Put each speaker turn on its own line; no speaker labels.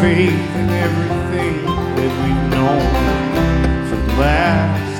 faith in everything that we've known for the last